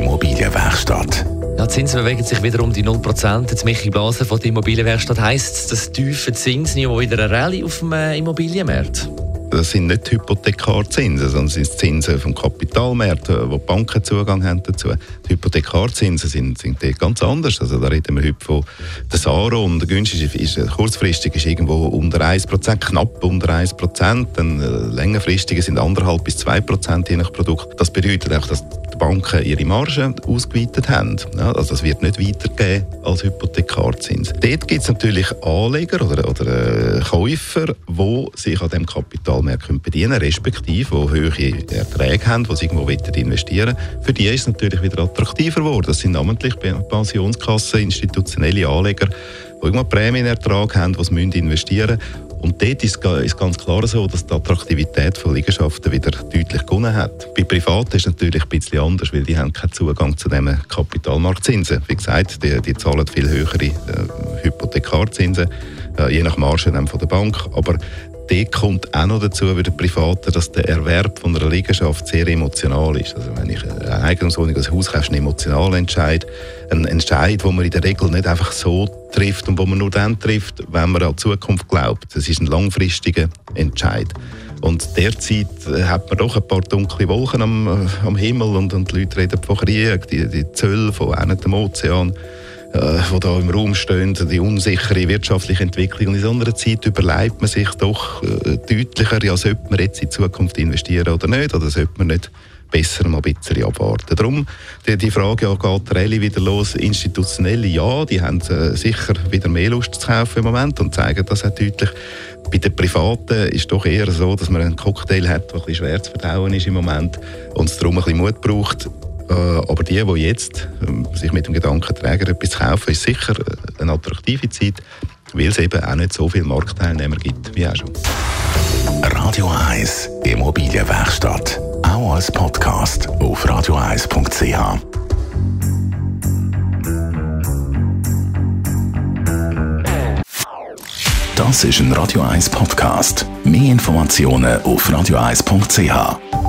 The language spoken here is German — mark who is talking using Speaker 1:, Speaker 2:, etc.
Speaker 1: Immobilienwerkstatt.
Speaker 2: Ja, die Zinsen bewegen sich wieder um die 0%. Jetzt Michi Blaser von der Immobilienwerkstatt. Heisst es, das tiefe Zinsniveau wieder eine Rallye auf dem Immobilienmarkt?
Speaker 3: Das sind nicht Hypothekarzinsen, sondern sind Zinsen vom Kapitalmarkt, wo die Banken Zugang haben dazu. Die Hypothekarzinsen sind dort ganz anders. Also da reden wir heute von der SARO und der günstigste ist kurzfristig ist irgendwo unter 1%, knapp unter 1%. Dann längerfristige sind 1,5 bis 2% je nach Produkt. Das bedeutet auch, dass die Banken ihre Margen ausgeweitet haben. Ja, also das wird nicht weitergehen als Hypothekarzins. Dort gibt es natürlich Anleger oder Käufer, die sich an diesem Kapitalmarkt bedienen können, respektive die hohe Erträge haben, die sie irgendwo investieren wollen. Für die ist es natürlich wieder attraktiver geworden. Das sind namentlich Pensionskassen, institutionelle Anleger, die irgendwo einen Prämienertrag haben, die sie investieren müssen. Und dort ist ganz klar so, dass die Attraktivität von Liegenschaften wieder deutlich gewonnen hat. Bei Privaten ist es natürlich ein bisschen anders, weil die haben keinen Zugang zu diesen Kapitalmarktzinsen. Wie gesagt, die zahlen viel höhere Hypothekarzinsen, je nach Marge von der Bank. Aber dort kommt auch noch dazu bei den Privaten, dass der Erwerb von einer Liegenschaft sehr emotional ist. Also wenn ich eine Eigentumswohnung, ein Haus kaufe, ist ein emotionaler Entscheid. Ein Entscheid, den man in der Regel nicht einfach so trifft und wo man nur dann trifft, wenn man an die Zukunft glaubt. Das ist ein langfristiger Entscheid. Und derzeit hat man doch ein paar dunkle Wolken am Himmel und die Leute reden von Krieg, die Zölle von dem Ozean, die da im Raum stehen, die unsichere wirtschaftliche Entwicklung. Und in so einer Zeit überlegt man sich doch deutlicher, ja, sollte man jetzt in die Zukunft investieren oder nicht, oder sollte man nicht besser mal ein bisschen abwarten. Darum, die Frage, ja, geht Rallye wieder los? Institutionelle, ja, die haben sicher wieder mehr Lust zu kaufen im Moment und zeigen das auch deutlich. Bei den Privaten ist es doch eher so, dass man einen Cocktail hat, der ein bisschen schwer zu verdauen ist im Moment und es darum ein bisschen Mut braucht. Aber die jetzt sich mit dem Gedanken tragen, etwas zu kaufen, ist sicher eine attraktive Zeit, weil es eben auch nicht so viele Marktteilnehmer gibt wie auch schon.
Speaker 1: Radio 1 Immobilienwerkstatt. Auch als Podcast auf radio1.ch. Das ist ein Radio 1 Podcast. Mehr Informationen auf radio1.ch.